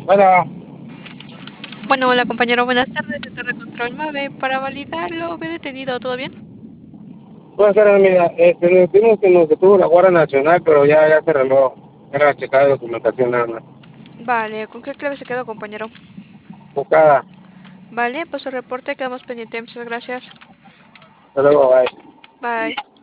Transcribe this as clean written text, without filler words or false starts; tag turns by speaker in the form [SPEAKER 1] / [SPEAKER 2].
[SPEAKER 1] Bueno,
[SPEAKER 2] Bueno, hola compañero, buenas tardes. De Torre Control Mave. Para validarlo, ve detenido, ¿todo bien?
[SPEAKER 1] buenas tardes, amiga. Nos vimos que nos detuvo la Guardia Nacional, pero ya se arregló. Era checar documentación nada más.
[SPEAKER 2] Vale, ¿con qué clave se quedó, compañero?
[SPEAKER 1] Buscada.
[SPEAKER 2] Vale, pues su reporte, quedamos pendientes. Muchas gracias.
[SPEAKER 1] Hasta luego, bye.
[SPEAKER 2] Bye.